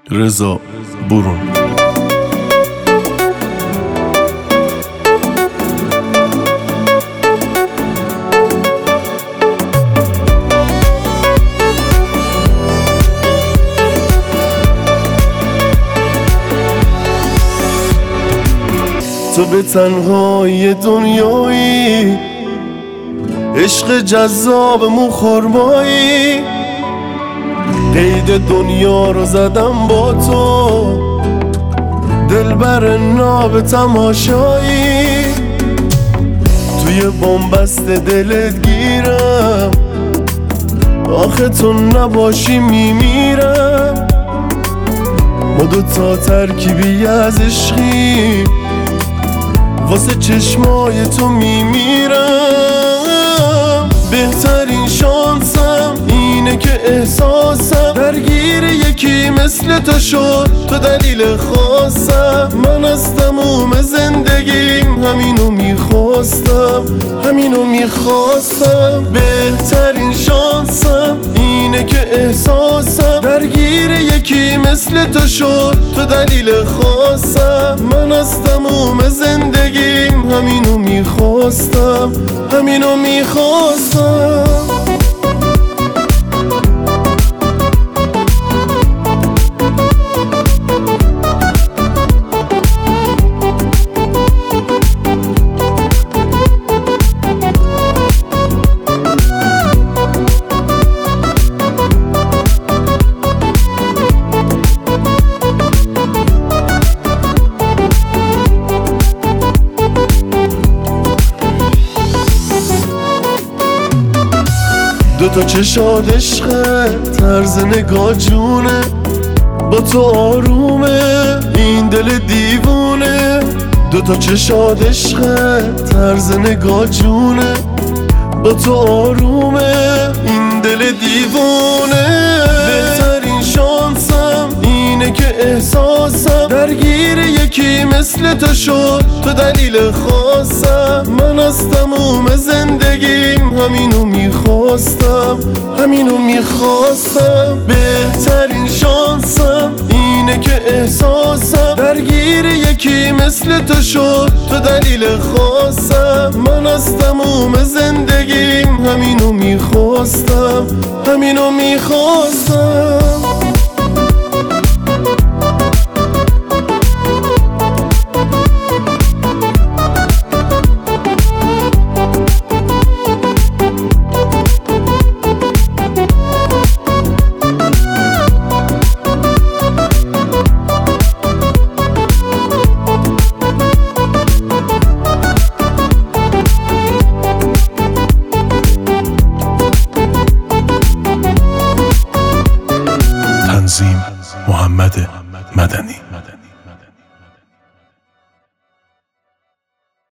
رضا برون. تو به تنهای دنیایی، عشق جذاب موخرمایی، قید دنیا رو زدم با تو، دلبر ناب تماشایی. توی بن‌بست دلت گیرم، آخه تو نباشی میمیرم. ما دوتا ترکیبی از عشقی، واسه چشمای تو میمیرم. بهترین شانسم اینه که احساسم درگیر یکی مثل تو شد، تو دلیل خاصم. من از تموم زندگیم همینو میخواستم، همینو میخواستم. بهترین شانسم اینه که احساسم درگیر یکی مثل تو شد، تو دلیل خاصم. من از تموم زندگیم همینو میخواستم، همینو میخواستم. دوتا چشاد عشقه، طرز نگاه جونه، با تو آرومه این دل دیوونه. دوتا چشاد عشقه، طرز نگاه جونه، با تو آرومه این دل دیوونه. بهترین شانسم اینه که احساسم درگیر یکی مثل تو شد، تو دلیل خاصم. من از تموم زندگیم همینو میخواستم، همینو میخواستم. بهترین شانسم اینه که احساسم درگیر یکی مثل تو شد، تو دلیل خاصم. من از تموم زندگیم همینو میخواستم، همینو میخواستم. تنظیم محمد مدنی.